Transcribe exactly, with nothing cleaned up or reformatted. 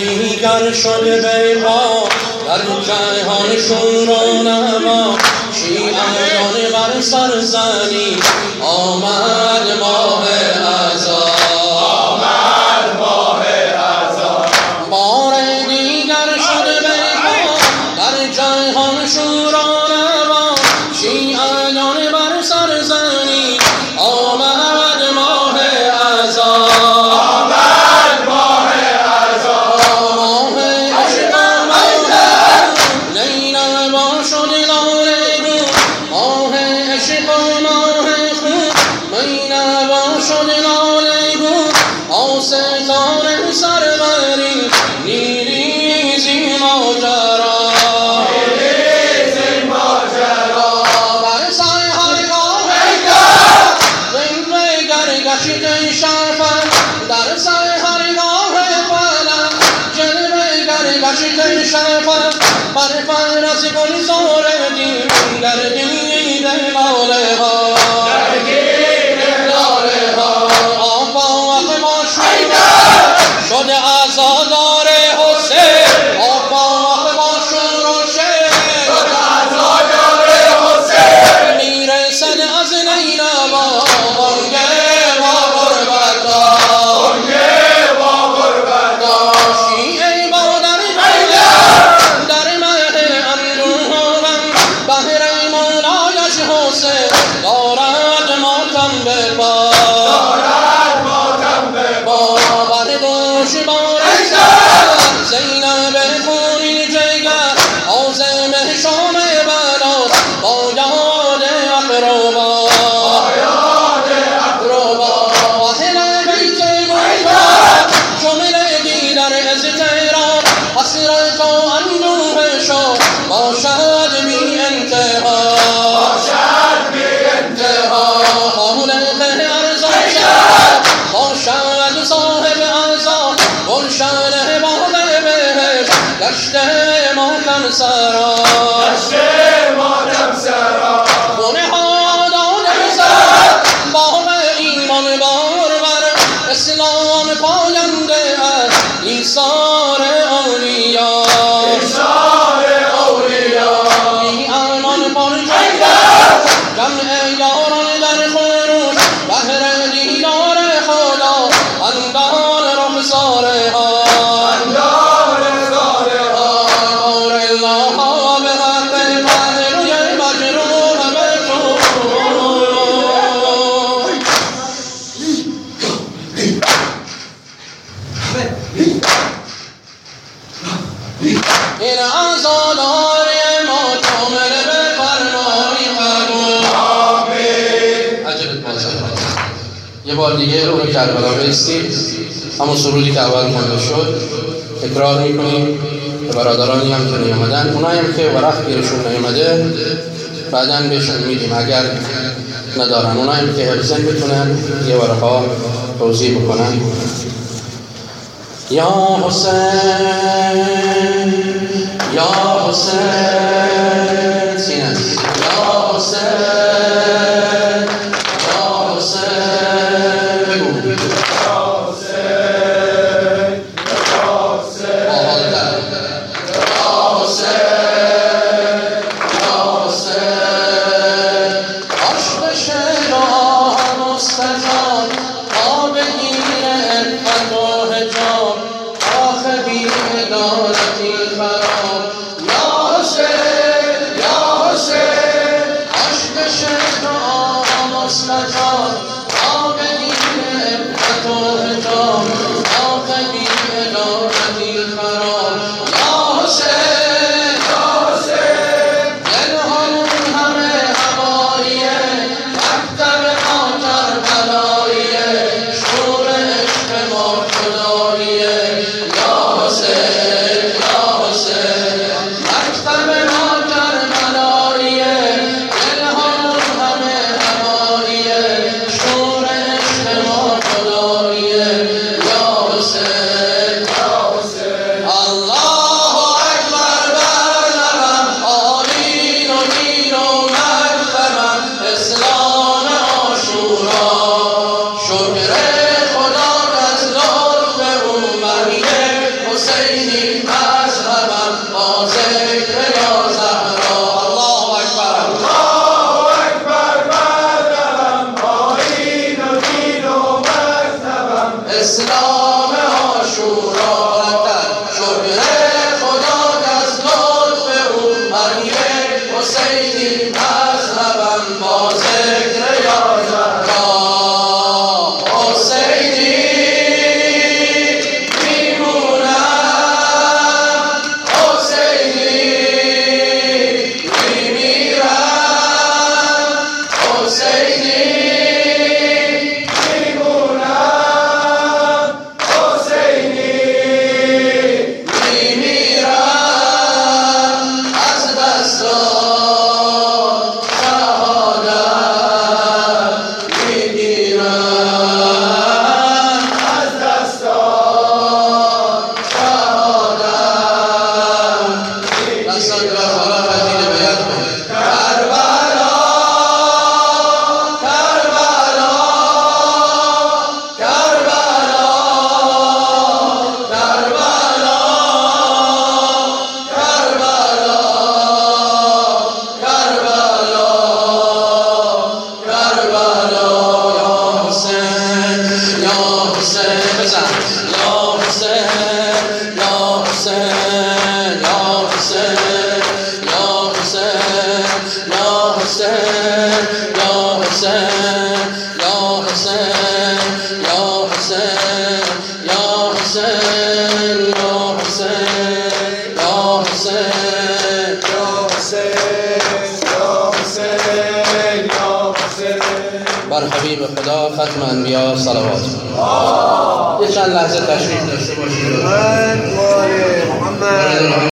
دیگر شده بی‌پا در جهان شور و نما شیعیان بر سرزنی آمد ماه اذان آمد ماه اذان بار دیگر شده بی‌پا در جهان شور و نما شیعیان بر سرزنی آمد ماه اذان آمد ماه اذان ماه عشق ماه لیلا با شد لاله بود ماه عشق ماه خود لیلا با شد لاله بود آستان سروری نیریزی ماجرا نیریزی ماجرا بر سر هرگاه گشت شرفم در سر هرگاه فلم جلوه گر گشت شرفم بر فرس گلزار دین در دید لاله ها در دید لاله ها آفاق ما شده عزادار حسین آفاق ما شروشه شده عزادار حسین میرسد از نیلابا باشد بی انتها باشد بی انتها خالق ارزان شد باشد صاحب ارزان گلشن باغ بهشت گشت ماتم سرا گشت ماتم سرا گونه ها داده زد باغ ایمان بارور اسلام پاینده از ایثار اولیا جمع یاران در خروش بهر دیدار خدا اندار رخساره ها اندار رخساره ها نور الله ها به حق پهلوی مجروح بجوی این عزادار ما کامل به فرمانی یه بار دیگه رو به کربلا بیستیم همون سرودی که اول خونده شد تکرار میکنیم به برادرانی هم که نیامدن اونایی هم که ورق گیرشون نیامده بعداً بهشون میدیم اگر ندارن اونایی هم که حفظن میتونن یه ورقا توضیح بکنن یا حسین یا حسین سینه یا حسین شکر خدا از لطف او مهیه حسینی مذهبم با ذکر یا زهرا. الله اکبر الله اکبر مذهبم با این و دین و مذهبم اسلام عاشورا شکر خدا از لطف او هر یک حسینی مذهبم با ذکر یا زهرا. حسینی میمونم حسینی میمیرم حسینی میمونم حسینی میمیرم از دستان شهادت میگیرم از دستان شهادت. دستان کربلا تجدید بیعت کن. کربلا کربلا کربلا کربلا کربلا کربلا کربلا. یا حسین یا حسین بزن. یا حسین یا حسین یا حسین یا حسین یا حسین یا حسین یا حسین یا حسین یا حسین یا حسین یا حسین. یا حسین یا حسین یا حسین. بر حبیب خدا ختم انبیا صلوات. یه چند لحظه تشریف داشته باشید. محمد